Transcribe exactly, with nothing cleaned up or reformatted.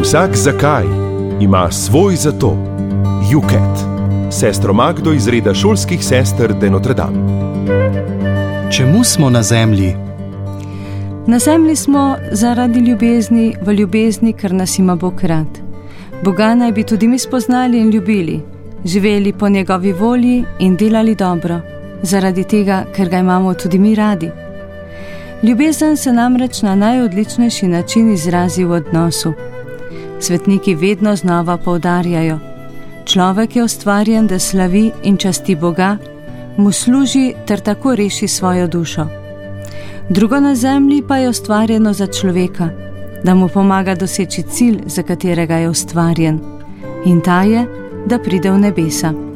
Vsak zakaj ima svoj zato. Juket, sestro Magdo iz reda šolskih sester de Notre Dame. Čemu smo na zemlji? Na zemlji smo zaradi ljubezni, v ljubezni, ker nas ima Bog rad. Boga naj bi tudi mi spoznali in ljubili, živeli po njegovi volji in delali dobro, zaradi tega, ker ga imamo tudi mi radi. Ljubezen se namreč na najodličnejši način izrazi v odnosu. Svetniki vedno znova poudarjajo: človek je ustvarjen, da slavi in časti Boga, mu služi ter tako reši svojo dušo. Drugo na zemlji pa je ustvarjeno za človeka, da mu pomaga doseči cilj, za katerega je ustvarjen, in ta je, da pride v nebesa.